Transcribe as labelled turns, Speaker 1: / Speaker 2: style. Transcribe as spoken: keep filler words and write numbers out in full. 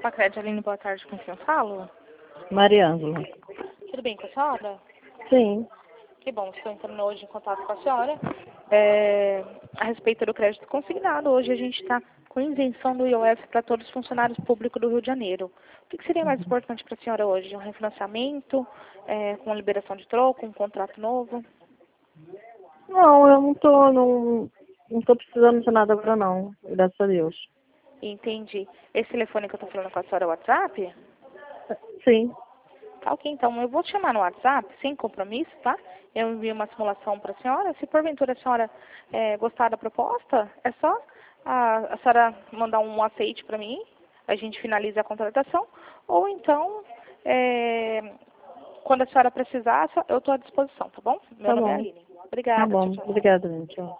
Speaker 1: Facred, Aline, boa tarde, com quem eu falo?
Speaker 2: Maria Ângela.
Speaker 1: Tudo bem com a senhora?
Speaker 2: Sim.
Speaker 1: Que bom, estou entrando hoje em contato com a senhora. É, a respeito do crédito consignado, hoje a gente está com isenção do I O F para todos os funcionários públicos do Rio de Janeiro. O que, que seria mais importante para a senhora hoje? Um refinanciamento, é, com liberação de troco, um contrato novo?
Speaker 2: Não, eu não tô, não, não tô precisando de nada agora não, graças a Deus.
Speaker 1: Entendi. Esse telefone que eu estou falando com a senhora é o WhatsApp?
Speaker 2: Sim.
Speaker 1: Tá, ok, então eu vou te chamar no WhatsApp, sem compromisso, tá? Eu envio uma simulação para a senhora. Se porventura a senhora é, gostar da proposta, é só a, a senhora mandar um aceite para mim, a gente finaliza a contratação, ou então, é, quando a senhora precisar, eu estou à disposição, tá bom? Meu
Speaker 2: Tá
Speaker 1: nome é
Speaker 2: bom.
Speaker 1: Aline.
Speaker 2: Tá
Speaker 1: Obrigada, tchau,
Speaker 2: bom.
Speaker 1: tchau.
Speaker 2: Obrigada, gente. Tchau.